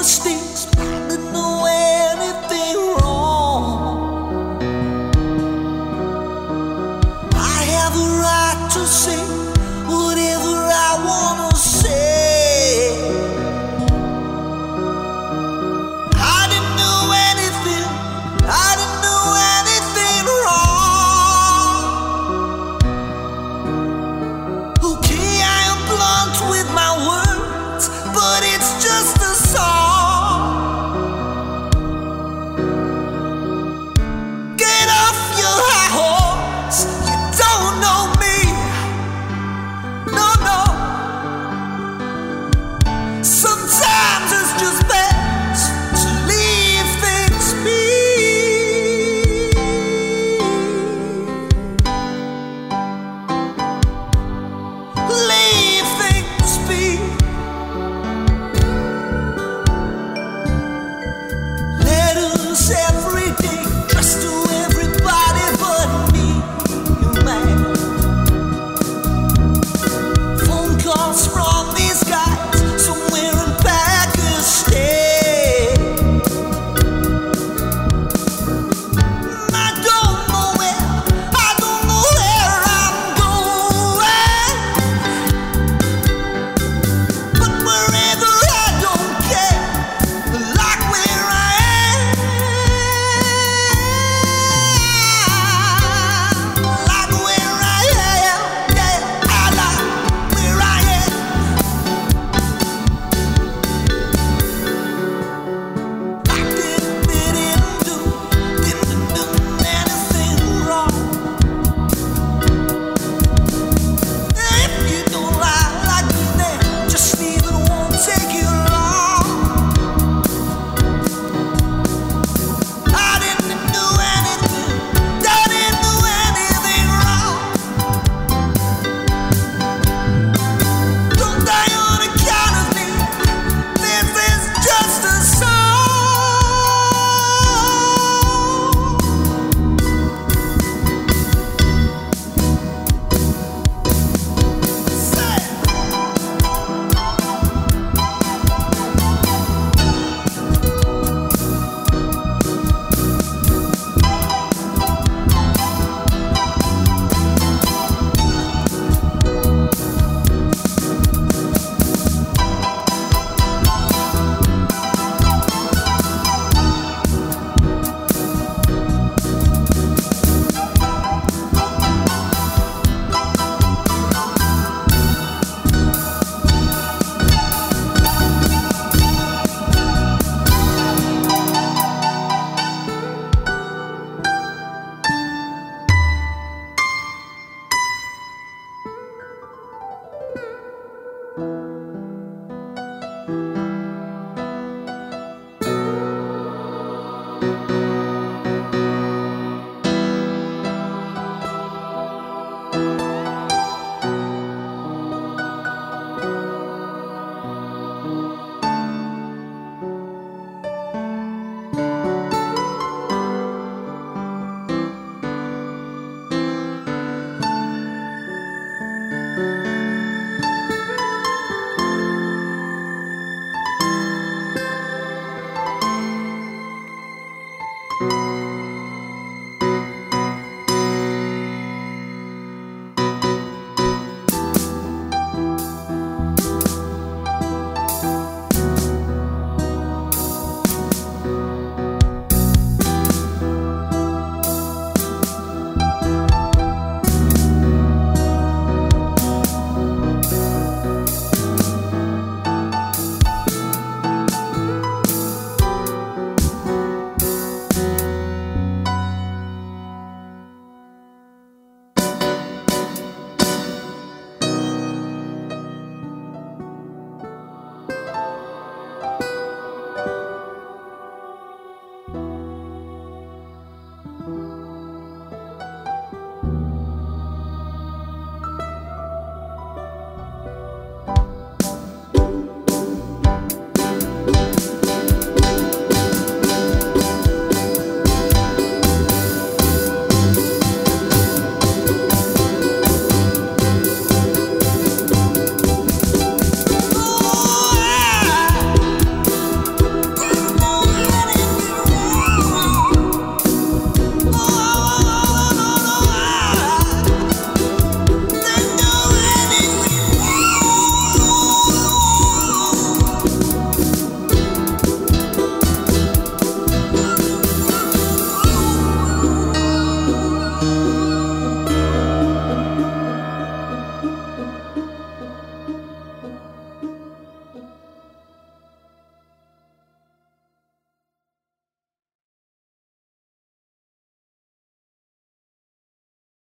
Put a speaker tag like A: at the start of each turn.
A: mistakes, but I didn't know anything wrong. I have a right to say whatever I wanna say. I didn't know anything, I didn't know anything wrong. Okay, I am blunt with my words, but it's just a song. Get off your high horse, you don't know me. No, no. Sometimes it's just best to leave things be. Leave things be. Letters every day, just to everybody but me, man. Phone calls from these guys somewhere in Pakistan. I don't know where, I don't know where I'm going, but wherever I don't care, like where I am, like where I am, yeah, I like where I am. I didn't do anything wrong. If you don't like me, then just leave, it won't take you long. I didn't do anything, I didn't do anything wrong. Don't die on account of me, this is just a